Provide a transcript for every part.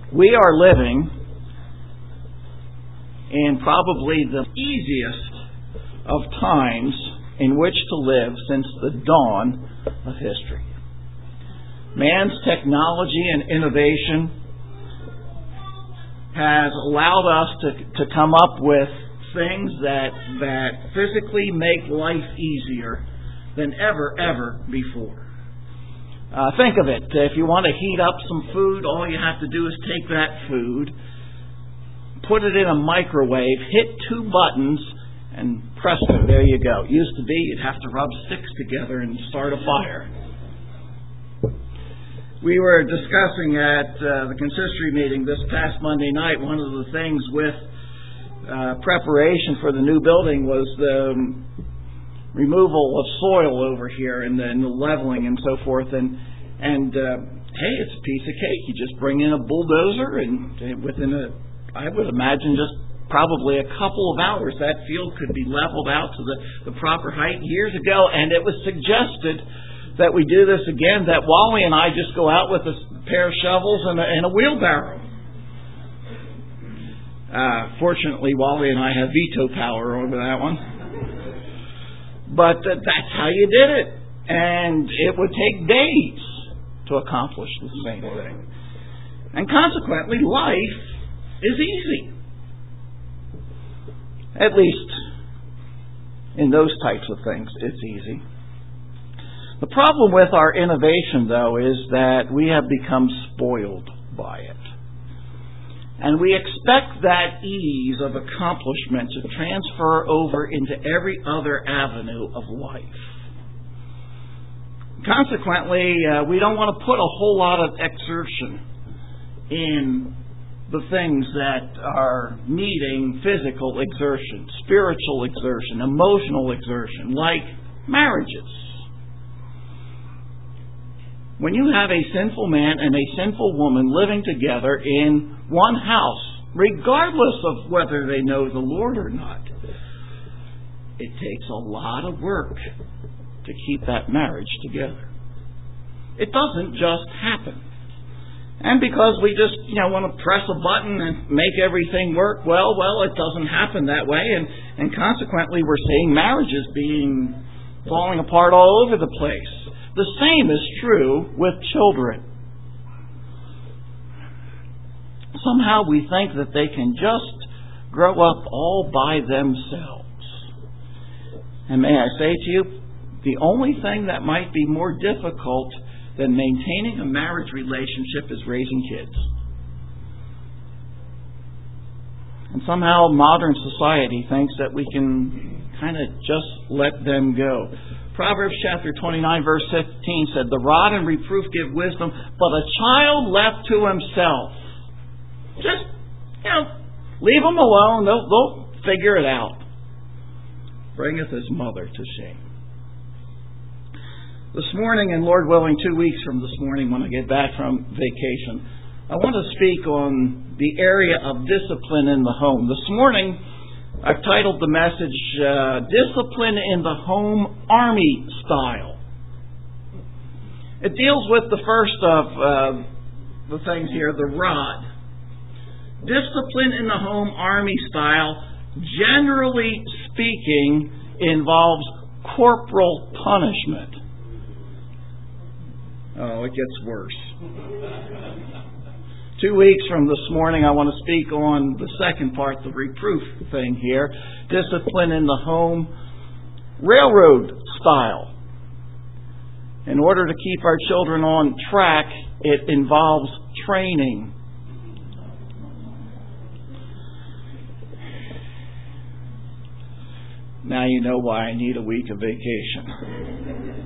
We are living in probably the easiest of times in which to live since the dawn of history. Man's technology and innovation has allowed us to come up with things that physically make life easier than ever before. Think of it. If you want to heat up some food, all you have to do is take that food, put it in a microwave, hit 2 buttons, and presto, there you go. It used to be you'd have to rub sticks together and start a fire. We were discussing at the consistory meeting this past Monday night, one of the things with preparation for the new building was the removal of soil over here and the leveling and so forth. And hey, it's a piece of cake. You just bring in a bulldozer and within I would imagine just probably a couple of hours, that field could be leveled out to the proper height. Years ago, and it was suggested that we do this again, that Wally and I just go out with a pair of shovels and a wheelbarrow. Fortunately, Wally and I have veto power over that one. But that's how you did it. And it would take days to accomplish the same thing. And consequently, life is easy. At least in those types of things, it's easy. The problem with our innovation, though, is that we have become spoiled by it. And we expect that ease of accomplishment to transfer over into every other avenue of life. Consequently, we don't want to put a whole lot of exertion in the things that are needing physical exertion, spiritual exertion, emotional exertion, like marriages. When you have a sinful man and a sinful woman living together in one house, regardless of whether they know the Lord or not, it takes a lot of work to keep that marriage together. It doesn't just happen. And because we just, want to press a button and make everything work, well, it doesn't happen that way. And consequently, we're seeing marriages falling apart all over the place. The same is true with children. Somehow we think that they can just grow up all by themselves. And may I say to you, the only thing that might be more difficult than maintaining a marriage relationship is raising kids. And somehow modern society thinks that we can kind of just let them go. Proverbs chapter 29 verse 15 said, "The rod and reproof give wisdom, but a child left to himself." Just, leave them alone. They'll figure it out. Bringeth his mother to shame. This morning, and Lord willing, 2 weeks from this morning when I get back from vacation, I want to speak on the area of discipline in the home. This morning, I've titled the message, Discipline in the Home Army Style. It deals with the first of the things here, the rod. Discipline in the home army style, generally speaking, involves corporal punishment. Oh, it gets worse. 2 weeks from this morning, I want to speak on the second part, the reproof thing here. Discipline in the home, railroad style. In order to keep our children on track, it involves training. Now you know why I need a week of vacation.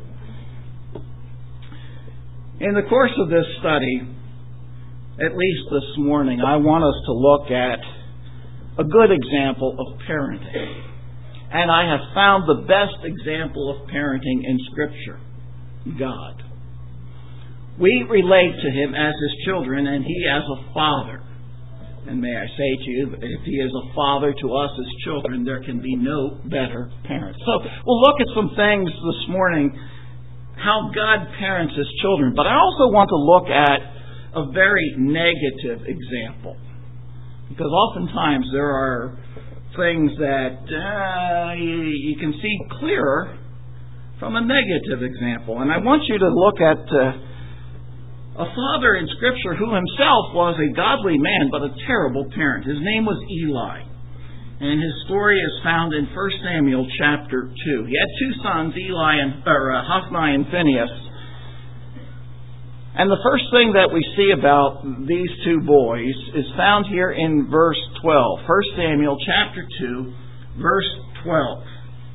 In the course of this study, at least this morning, I want us to look at a good example of parenting. And I have found the best example of parenting in Scripture, God. We relate to Him as His children and He as a Father. And may I say to you, if He is a Father to us as children, there can be no better parent. So we'll look at some things this morning, how God parents His children. But I also want to look at a very negative example. Because oftentimes there are things that you can see clearer from a negative example. And I want you to look at a father in Scripture who himself was a godly man, but a terrible parent. His name was Eli. And his story is found in 1 Samuel chapter 2. He had two sons, Hophni and Phinehas. And the first thing that we see about these two boys is found here in verse 12. 1 Samuel chapter 2, verse 12.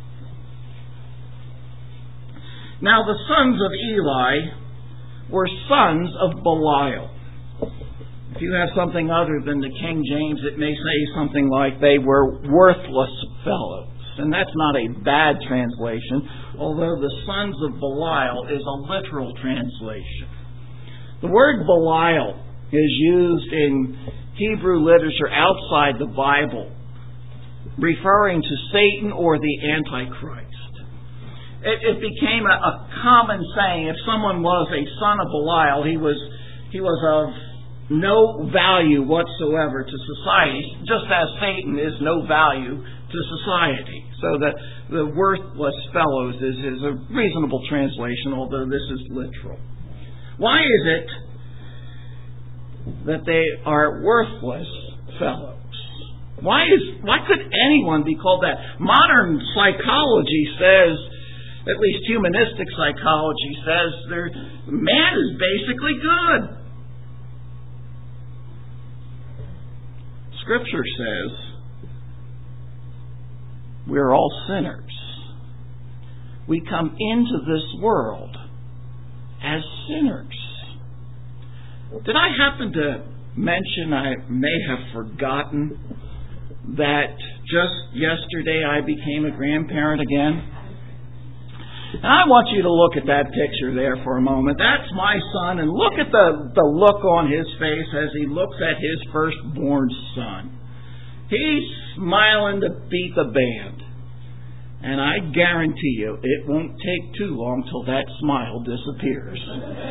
Now the sons of Eli were sons of Belial. If you have something other than the King James, it may say something like they were worthless fellows. And that's not a bad translation, although the sons of Belial is a literal translation. The word Belial is used in Hebrew literature outside the Bible, referring to Satan or the Antichrist. It became a common saying. If someone was a son of Belial, he was of no value whatsoever to society, just as Satan is no value to society. So that the worthless fellows is a reasonable translation, although this is literal. Why is it that they are worthless fellows? Why could anyone be called that? Modern psychology says, at least humanistic psychology says, man is basically good. Scripture says we're all sinners. We come into this world as sinners. Did I happen to mention, I may have forgotten, that just yesterday I became a grandparent again? And I want you to look at that picture there for a moment. That's my son, and look at the look on his face as he looks at his firstborn son. He's smiling to beat the band. And I guarantee you, it won't take too long till that smile disappears.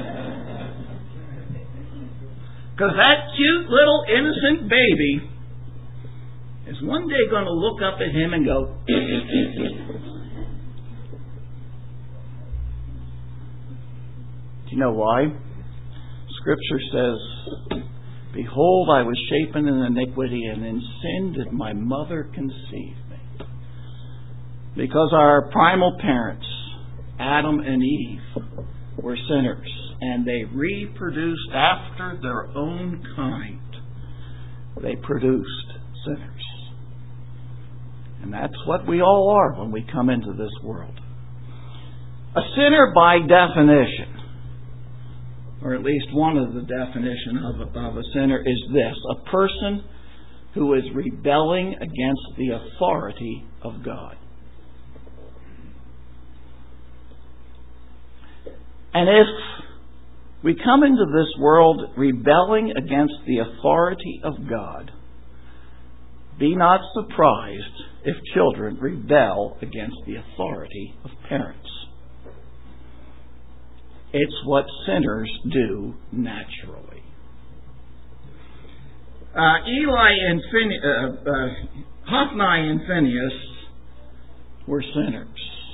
Because that cute little innocent baby is one day going to look up at him and go, do you know why? Scripture says, behold, I was shapen in iniquity, and in sin did my mother conceive me. Because our primal parents, Adam and Eve, were sinners, and they reproduced after their own kind. They produced sinners. And that's what we all are when we come into this world. A sinner, by definition, or at least one of the definitions of a sinner, is this: a person who is rebelling against the authority of God. And if we come into this world rebelling against the authority of God, be not surprised if children rebel against the authority of parents. It's what sinners do naturally. Hophni and Phinehas were sinners.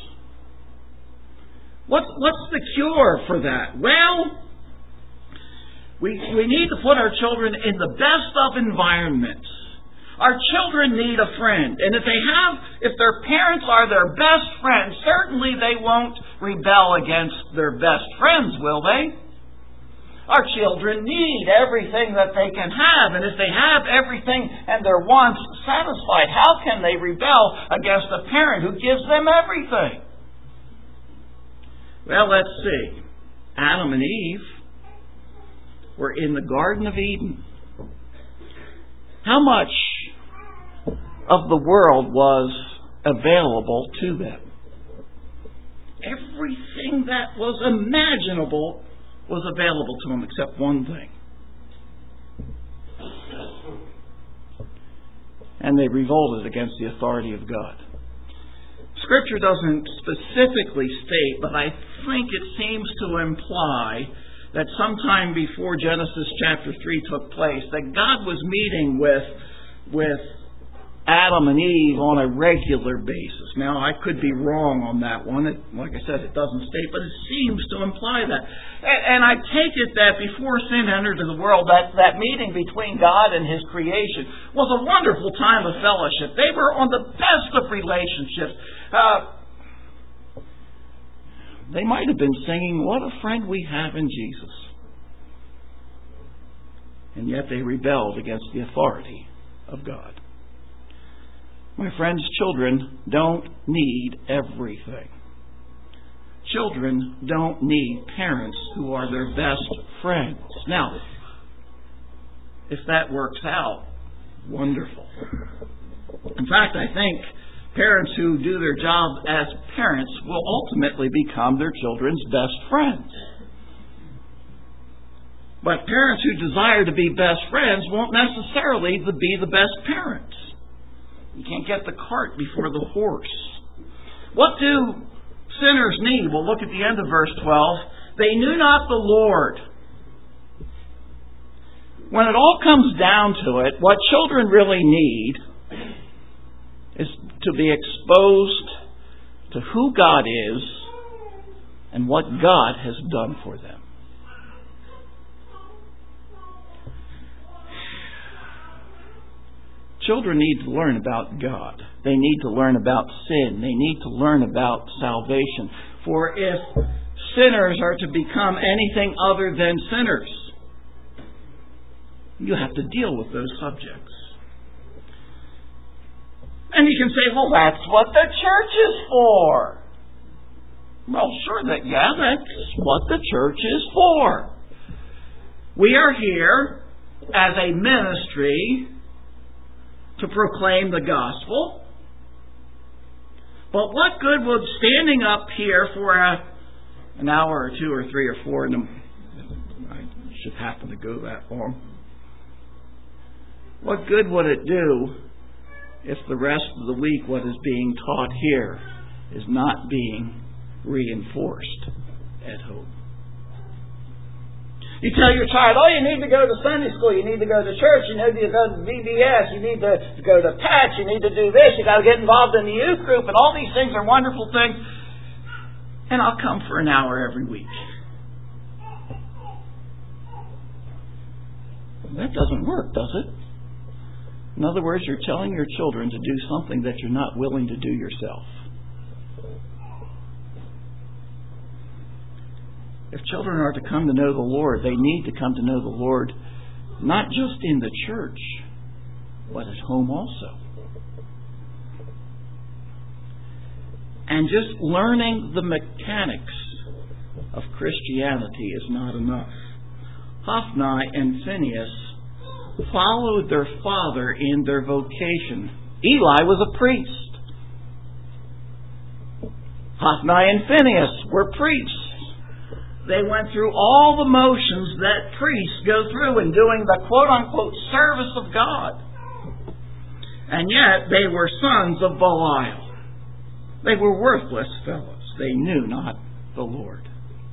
What's the cure for that? Well, we need to put our children in the best of environments. Our children need a friend. And if their parents are their best friends, certainly they won't rebel against their best friends, will they? Our children need everything that they can have. And if they have everything and their wants satisfied, how can they rebel against a parent who gives them everything? Well, let's see. Adam and Eve were in the Garden of Eden. How much of the world was available to them? Everything that was imaginable was available to them except one thing. And they revolted against the authority of God. Scripture doesn't specifically state, but I think it seems to imply that sometime before Genesis chapter 3 took place, that God was meeting with Adam and Eve on a regular basis. Now, I could be wrong on that one. Like I said, it doesn't state, but it seems to imply that. And I take it that before sin entered the world, that meeting between God and His creation was a wonderful time of fellowship. They were on the best of relationships. They might have been singing, "What a friend we have in Jesus." And yet they rebelled against the authority of God. My friends, children don't need everything. Children don't need parents who are their best friends. Now, if that works out, wonderful. In fact, I think parents who do their job as parents will ultimately become their children's best friends. But parents who desire to be best friends won't necessarily be the best parents. You can't get the cart before the horse. What do sinners need? Well, look at the end of verse 12. They knew not the Lord. When it all comes down to it, what children really need is to be exposed to who God is and what God has done for them. Children need to learn about God. They need to learn about sin. They need to learn about salvation. For if sinners are to become anything other than sinners, you have to deal with those subjects. And you can say, well, that's what the church is for. Well, sure, that's what the church is for. We are here as a ministry to proclaim the gospel. But what good would standing up here for an hour or two or three or four, and I should happen to go that long, what good would it do if the rest of the week what is being taught here is not being reinforced at home? You tell your child, you need to go to Sunday school, you need to go to church, you need to go to VBS, you need to go to PATS, you need to do this, you got to get involved in the youth group, and all these things are wonderful things. And I'll come for an hour every week. That doesn't work, does it? In other words, you're telling your children to do something that you're not willing to do yourself. If children are to come to know the Lord, they need to come to know the Lord not just in the church, but at home also. And just learning the mechanics of Christianity is not enough. Hophni and Phinehas followed their father in their vocation. Eli was a priest. Hophni and Phinehas were priests. They went through all the motions that priests go through in doing the quote-unquote service of God. And yet they were sons of Belial. They were worthless fellows. They knew not the Lord.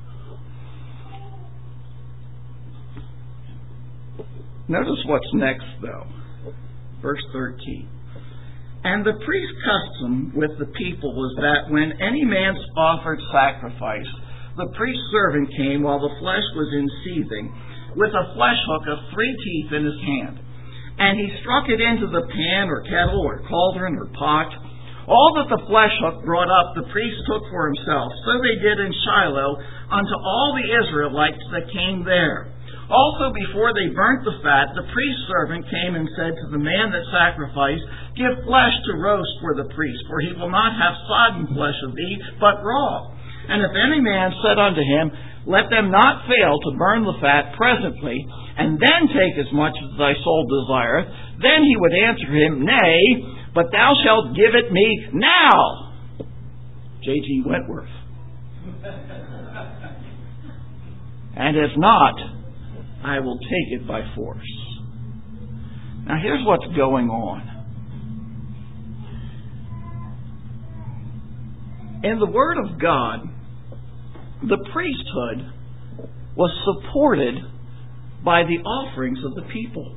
Notice what's next, though. Verse 13. And the priest's custom with the people was that when any man offered sacrifice, the priest's servant came while the flesh was in seething, with a flesh hook of 3 teeth in his hand. And he struck it into the pan or kettle or cauldron or pot. All that the flesh hook brought up, the priest took for himself. So they did in Shiloh unto all the Israelites that came there. Also before they burnt the fat, the priest's servant came and said to the man that sacrificed, Give flesh to roast for the priest, for he will not have sodden flesh of thee, but raw. And if any man said unto him, Let them not fail to burn the fat presently, and then take as much as thy soul desireth, then he would answer him, Nay, but thou shalt give it me now. J.G. Wentworth. And if not, I will take it by force. Now here's what's going on. In the Word of God, the priesthood was supported by the offerings of the people.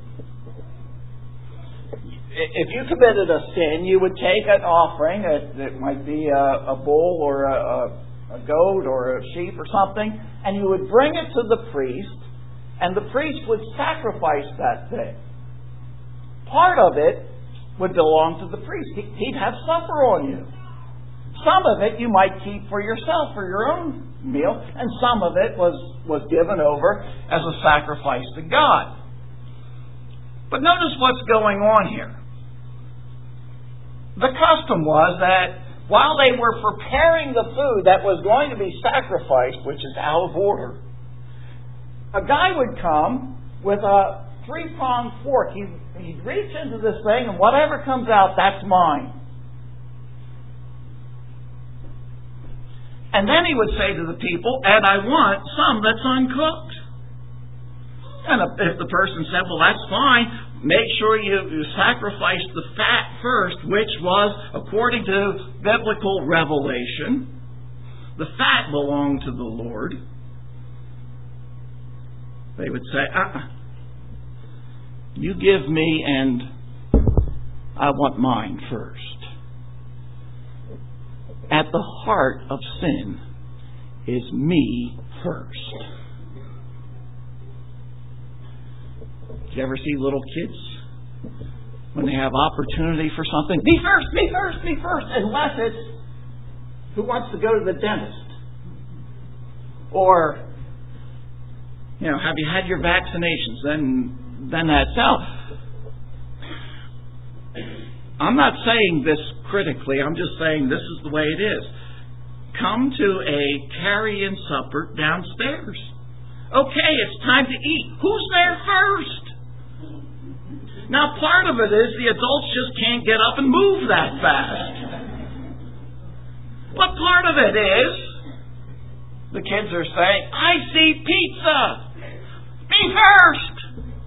If you committed a sin, you would take an offering. It might be a bull or a goat or a sheep or something, and you would bring it to the priest, and the priest would sacrifice that thing. Part of it would belong to the priest. He'd have supper on you. Some of it you might keep for yourself, for your own meal, and some of it was given over as a sacrifice to God. But notice what's going on here. The custom was that while they were preparing the food that was going to be sacrificed, which is out of order, a guy would come with a 3-pronged fork. He'd reach into this thing, and whatever comes out, that's mine. And then he would say to the people, and I want some that's uncooked. And if the person said, well, that's fine, make sure you sacrifice the fat first, which was, according to biblical revelation, the fat belonged to the Lord. They would say, you give me and I want mine first. At the heart of sin is me first. Do you ever see little kids when they have opportunity for something? Me first, me first, me first. Unless it's who wants to go to the dentist? Or, have you had your vaccinations? Then that's out. I'm not saying this critically. I'm just saying this is the way it is. Come to a carry-in supper downstairs. Okay, it's time to eat. Who's there first? Now, part of it is the adults just can't get up and move that fast. But part of it is the kids are saying, I see pizza. Me first.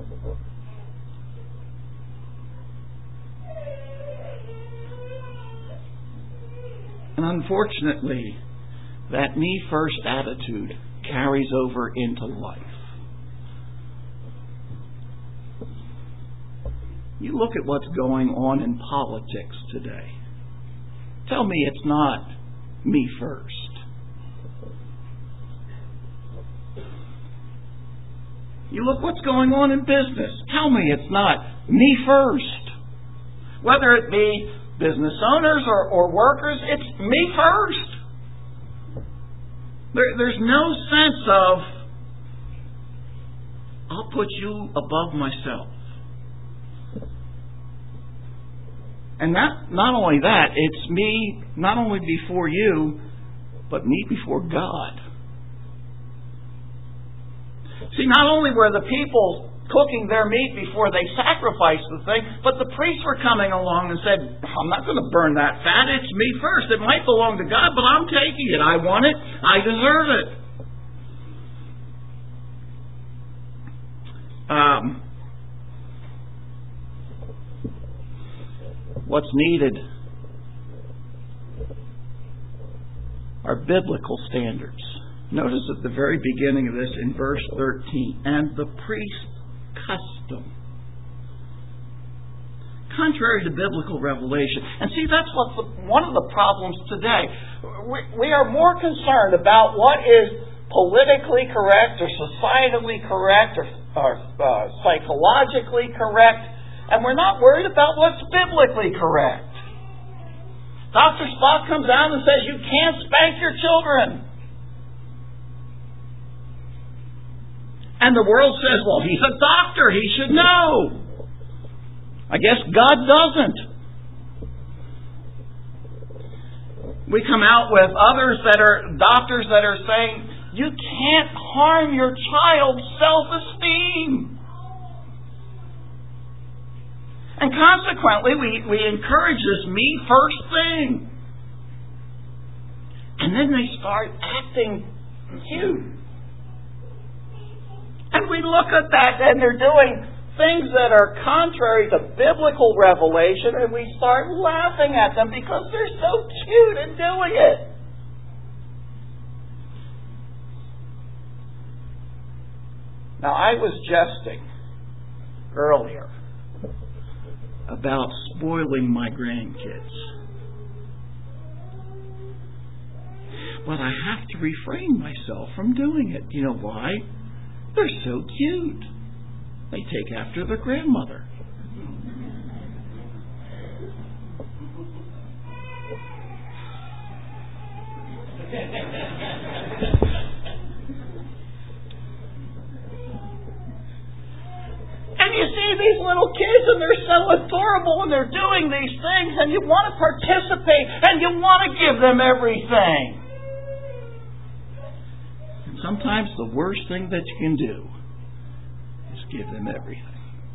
And unfortunately, that me first attitude carries over into life. You look at what's going on in politics today. Tell me it's not me first. You look what's going on in business. Tell me it's not me first. Whether it be business owners or workers, it's me first. There's no sense of, I'll put you above myself. And not only that, it's me not only before you, but me before God. See, not only were the people cooking their meat before they sacrificed the thing, but the priests were coming along and said, I'm not going to burn that fat, it's me first. It might belong to God, but I'm taking it. I want it. I deserve it. What's needed are biblical standards. Notice at the very beginning of this in verse 13, and the priest's custom. Contrary to biblical revelation. And see, that's one of the problems today. We are more concerned about what is politically correct or societally correct or psychologically correct, and we're not worried about what's biblically correct. Dr. Spock comes out and says, you can't spank your children. And the world says, well, he's a doctor. He should know. I guess God doesn't. We come out with others that are doctors that are saying, you can't harm your child's self-esteem. And consequently, we encourage this me first thing. And then they start acting cute. And we look at that and they're doing things that are contrary to biblical revelation, and we start laughing at them because they're so cute in doing it. Now, I was jesting earlier about spoiling my grandkids. But I have to refrain myself from doing it. You know why? They're so cute. They take after their grandmother. And you see these little kids, and they're so adorable, and they're doing these things, and you want to participate, and you want to give them everything. And sometimes the worst thing that you can do is give them everything.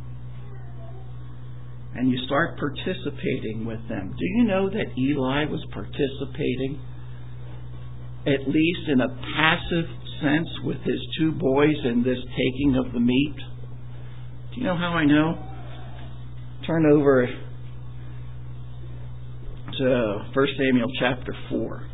And you start participating with them. Do you know that Eli was participating, at least in a passive sense, with his two boys in this taking of the meat? Do you know how I know? Turn over to 1 Samuel chapter 4.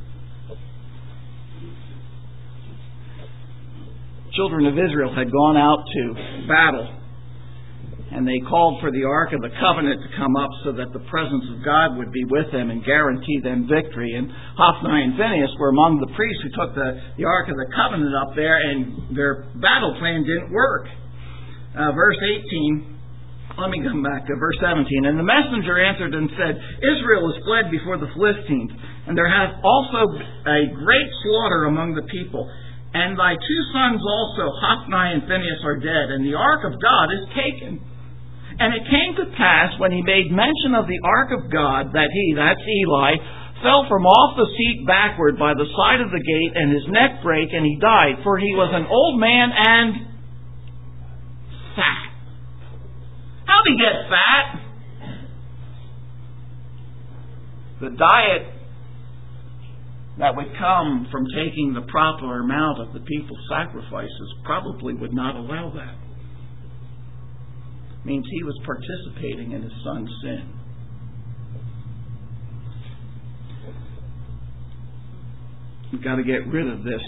Children of Israel had gone out to battle, and they called for the Ark of the Covenant to come up so that the presence of God would be with them and guarantee them victory. And Hophni and Phinehas were among the priests who took the Ark of the Covenant up there, and their battle plan didn't work. Verse 18, let me come back to verse 17. And the messenger answered and said, Israel is fled before the Philistines, and there hath also a great slaughter among the people. And thy two sons also, Hophni and Phinehas, are dead, and the ark of God is taken. And it came to pass, when he made mention of the ark of God, that he, that's Eli, fell from off the seat backward by the side of the gate, and his neck brake, and he died. For he was an old man and fat. How did he get fat? The diet that would come from taking the proper amount of the people's sacrifices probably would not allow that. It means he was participating in his son's sin. We've got to get rid of this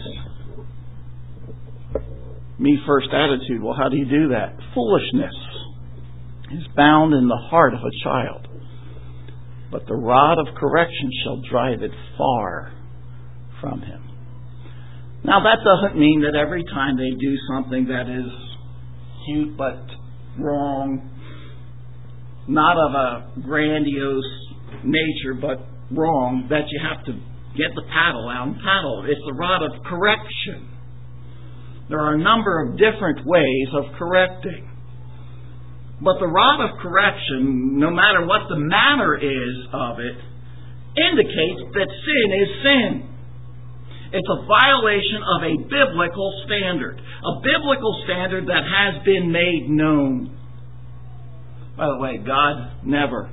me-first attitude. Well, how do you do that? Foolishness is bound in the heart of a child, but the rod of correction shall drive it far from him. Now, that doesn't mean that every time they do something that is cute but wrong, not of a grandiose nature but wrong, that you have to get the paddle out and paddle. It's the rod of correction. There are a number of different ways of correcting. But the rod of correction, no matter what the manner is of it, indicates that sin is sin. It's a violation of a biblical standard. A biblical standard that has been made known. By the way, God never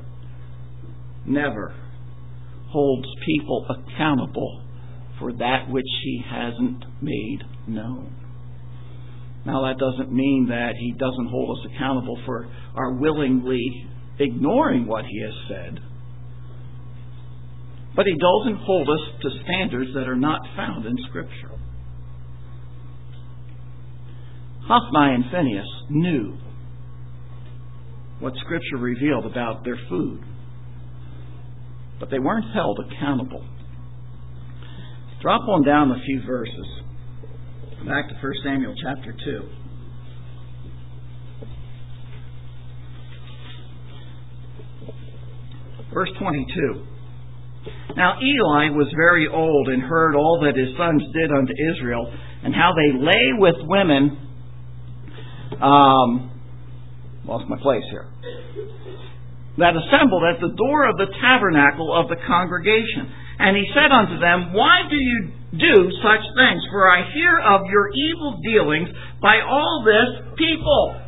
holds people accountable for that which He hasn't made known. Now, that doesn't mean that He doesn't hold us accountable for our willingly ignoring what He has said. But He doesn't hold us to standards that are not found in Scripture. Hophni and Phinehas knew what Scripture revealed about their food, but they weren't held accountable. Drop on down a few verses. Back to 1 Samuel chapter 2. Verse 22. Now Eli was very old and heard all that his sons did unto Israel, and how they lay with women. Lost my place here. That assembled at the door of the tabernacle of the congregation. And he said unto them, Why do you do such things? For I hear of your evil dealings by all this people.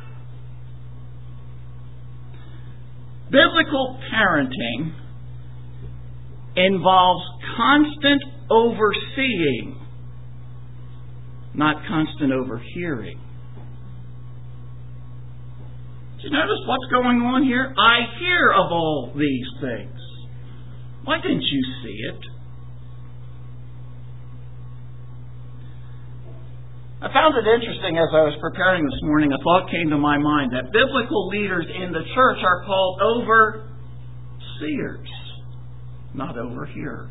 Biblical parenting involves constant overseeing, not constant overhearing. Do you notice what's going on here? I hear of all these things. Why didn't you see it? I found it interesting as I was preparing this morning. A thought came to my mind that biblical leaders in the church are called overseers, not overhearers.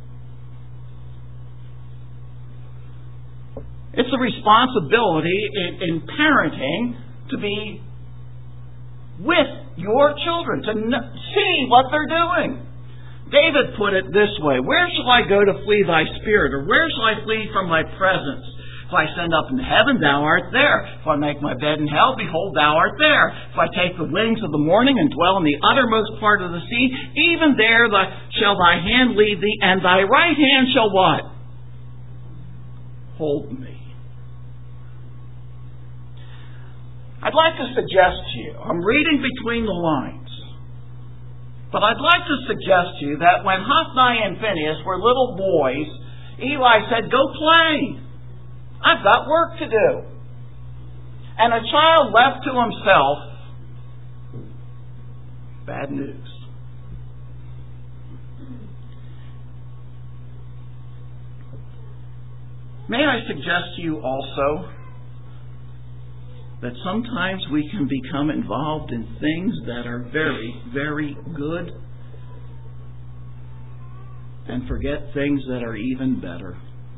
It's a responsibility in parenting to be with your children, to see what they're doing. David put it this way: where shall I go to flee thy spirit? Or where shall I flee from thy presence? If I ascend up into heaven, thou art there. If I make my bed in hell, behold, thou art there. If I take the wings of the morning and dwell in the uttermost part of the sea, even there shall thy hand lead thee, and thy right hand shall what? Hold me. I'd like to suggest to you, I'm reading between the lines, but I'd like to suggest to you that when Hophni and Phinehas were little boys, Eli said, go play. I've got work to do. And a child left to himself, bad news. May I suggest to you also that sometimes we can become involved in things that are very, very good and forget things that are even better.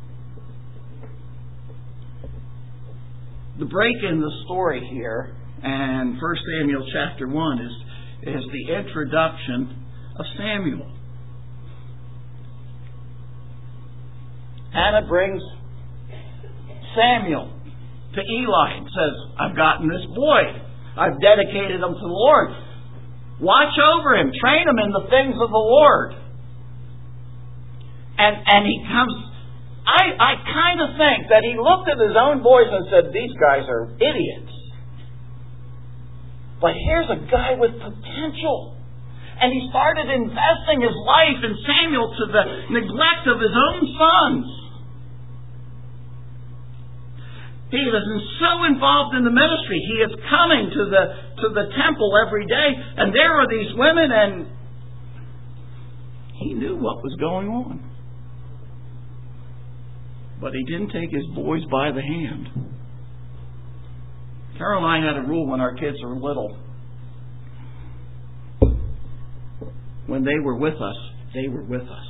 The break in the story here, and 1 Samuel chapter 1, is the introduction of Samuel. Hannah brings Samuel to Eli and says, I've gotten this boy. I've dedicated him to the Lord. Watch over him. Train him in the things of the Lord. And he comes... I kind of think that he looked at his own boys and said, these guys are idiots. But here's a guy with potential. And he started investing his life in Samuel to the neglect of his own sons. He is so involved in the ministry. He is coming to the temple every day, and there are these women, and he knew what was going on. But he didn't take his boys by the hand. Carol and I had a rule when our kids were little. When they were with us, they were with us.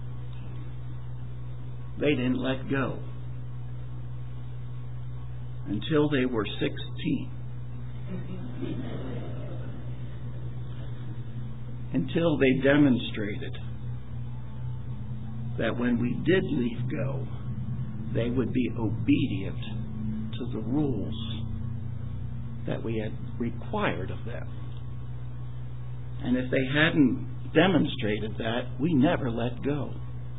They didn't let go until they were 16. Until they demonstrated that when we did leave go, they would be obedient to the rules that we had required of them. And if they hadn't demonstrated that, we never let go.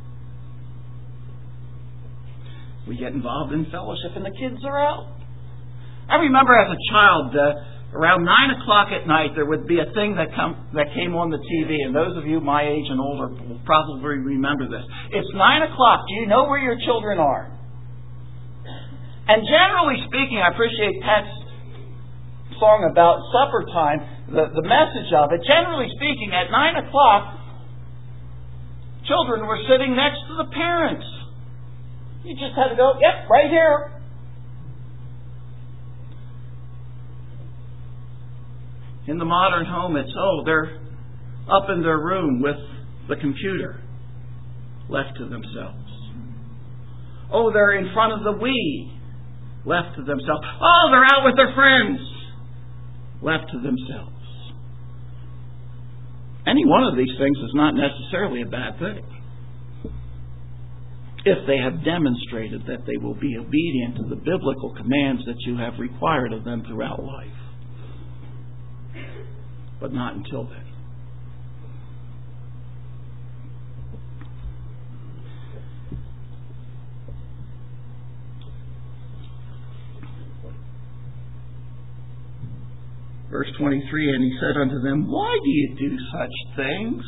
We get involved in fellowship and the kids are out. I remember as a child, around 9 o'clock at night, there would be a thing that came on the TV, and those of you my age and older will probably remember this. It's 9 o'clock. Do you know where your children are? And generally speaking, I appreciate Pat's song about supper time, the message of it. Generally speaking, at 9 o'clock, children were sitting next to the parents. You just had to go, yep, right here. In the modern home, it's, they're up in their room with the computer, left to themselves. They're in front of the Wii, left to themselves. They're out with their friends, left to themselves. Any one of these things is not necessarily a bad thing, if they have demonstrated that they will be obedient to the biblical commands that you have required of them throughout life. But not until then. Verse 23, and he said unto them, why do you do such things?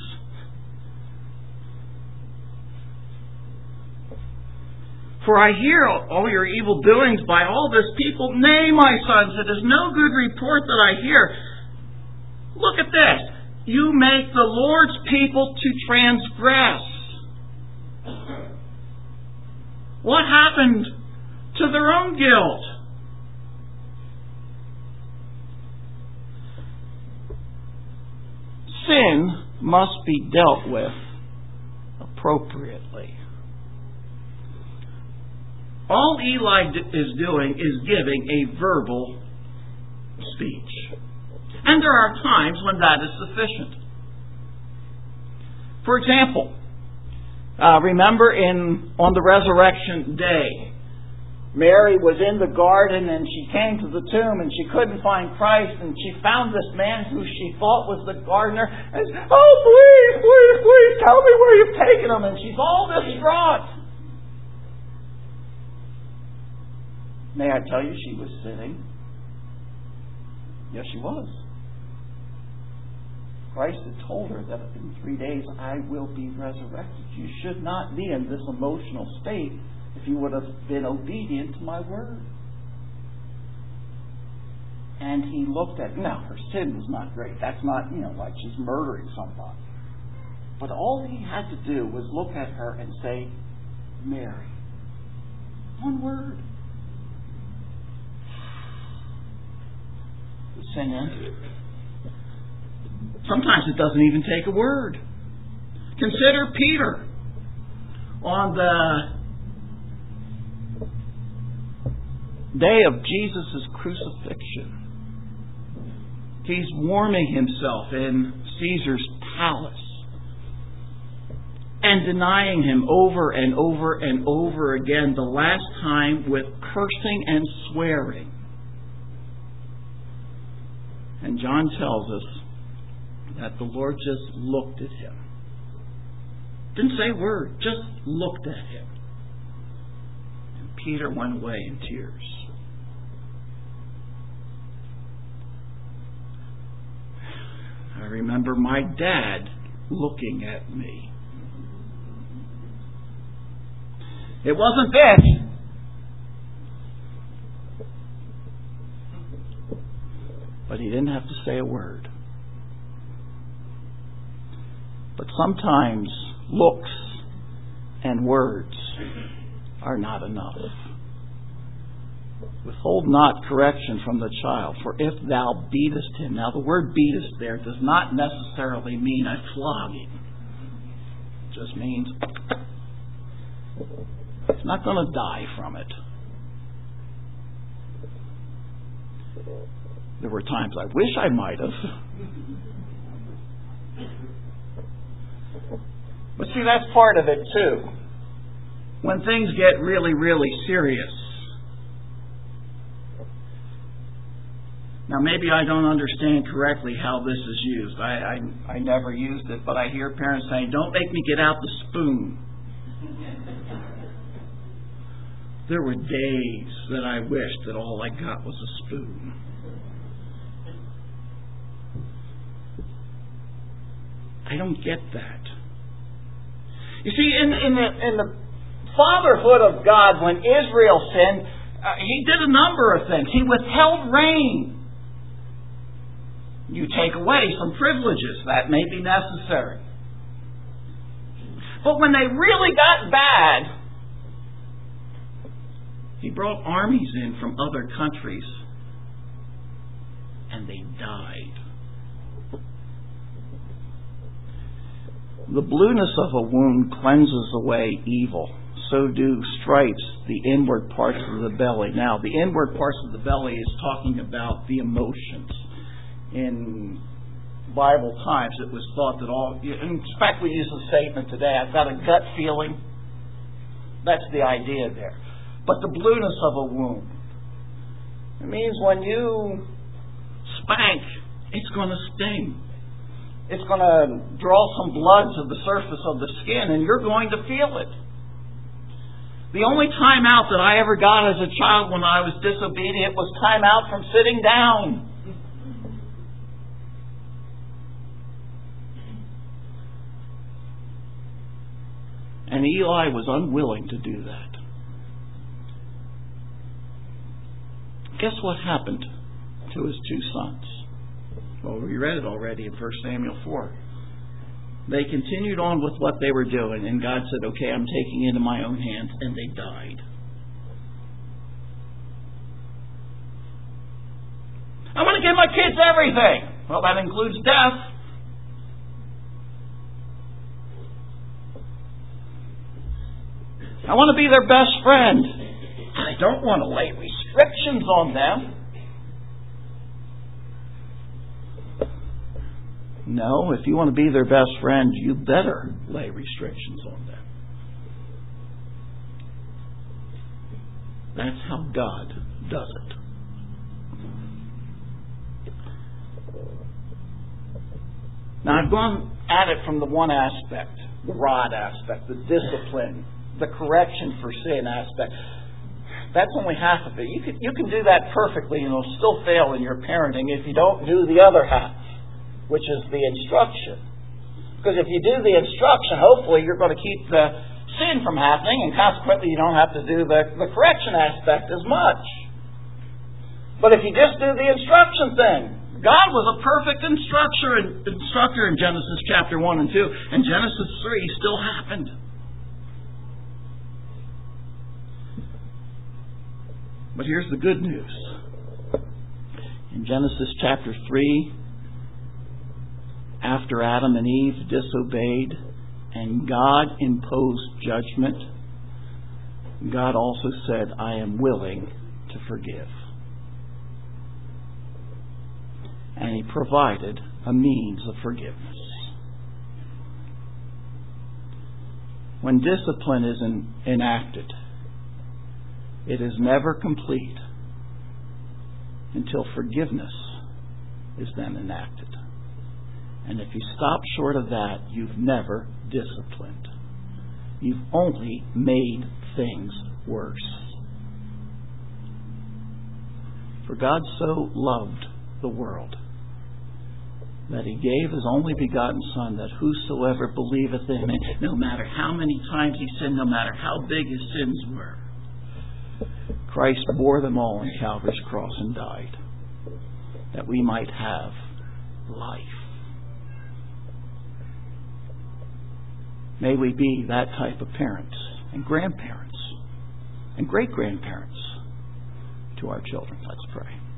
For I hear all your evil doings by all this people. Nay, my sons, it is no good report that I hear. Look at this. You make the Lord's people to transgress. What happened to their own guilt. Sin must be dealt with appropriately. All Eli is doing is giving a verbal speech. And there are times when that is sufficient. For example, remember on the resurrection day, Mary was in the garden and she came to the tomb and she couldn't find Christ, and she found this man who she thought was the gardener and said, "Oh, please, tell me where you've taken him." And she's all distraught. May I tell you, she was sitting? Yes, she was. Christ had told her that in 3 days I will be resurrected. You should not be in this emotional state if you would have been obedient to my word. And he looked at, now her sin was not great. That's not, like she's murdering somebody. But all he had to do was look at her and say, "Mary." One word. The sin ended. Sometimes it doesn't even take a word. Consider Peter on the day of Jesus' crucifixion. He's warming himself in Caesar's palace and denying him over and over and over again, the last time with cursing and swearing. And John tells us that the Lord just looked at him. Didn't say a word, just looked at him. And Peter went away in tears. I remember my dad looking at me. It wasn't this. But he didn't have to say a word. But sometimes looks and words are not enough. Withhold not correction from the child, for if thou beatest him. Now the word beatest there does not necessarily mean a flogging. It just means he's not going to die from it. There were times I wish I might have. But see, that's part of it too. When things get really, really serious. Now, maybe I don't understand correctly how this is used. I never used it, but I hear parents saying, "Don't make me get out the spoon." There were days that I wished that all I got was a spoon. I don't get that. You see, in the fatherhood of God, when Israel sinned, He did a number of things. He withheld rain. You take away some privileges. That may be necessary. But when they really got bad, He brought armies in from other countries, and they died. The blueness of a wound cleanses away evil. So do stripes the inward parts of the belly. Now, the inward parts of the belly is talking about the emotions. In Bible times, it was thought that in fact, we use the statement today, "I've got a gut feeling." That's the idea there. But the blueness of a wound, it means when you spank, it's going to sting. It's going to draw some blood to the surface of the skin, and you're going to feel it. The only time out that I ever got as a child when I was disobedient was time out from sitting down. And Eli was unwilling to do that. Guess what happened to his two sons? Well, we read it already in 1 Samuel 4. They continued on with what they were doing, and God said, "Okay, I'm taking it into my own hands," and they died. my kids everything. Well, that includes death. I want to be their best friend. I don't want to lay restrictions on them. No, if you want to be their best friend, you better lay restrictions on them. That's how God does it. Now, I've gone at it from the one aspect, the rod aspect, the discipline, the correction for sin aspect. That's only half of it. You can do that perfectly and it'll still fail in your parenting if you don't do the other half, which is the instruction. Because if you do the instruction, hopefully you're going to keep the sin from happening, and consequently you don't have to do the correction aspect as much. But if you just do the instruction thing, God was a perfect instructor in Genesis chapter 1 and 2, and Genesis 3 still happened. But here's the good news. In Genesis chapter 3, after Adam and Eve disobeyed and God imposed judgment, God also said, I am willing to forgive. And He provided a means of forgiveness. When discipline is enacted, it is never complete until forgiveness is then enacted. And if you stop short of that, you've never disciplined. You've only made things worse. For God so loved the world that He gave His only begotten Son, that whosoever believeth in Him, no matter how many times he sinned, no matter how big his sins were, Christ bore them all on Calvary's cross and died, that we might have life. May we be that type of parents and grandparents and great-grandparents to our children. Let's pray.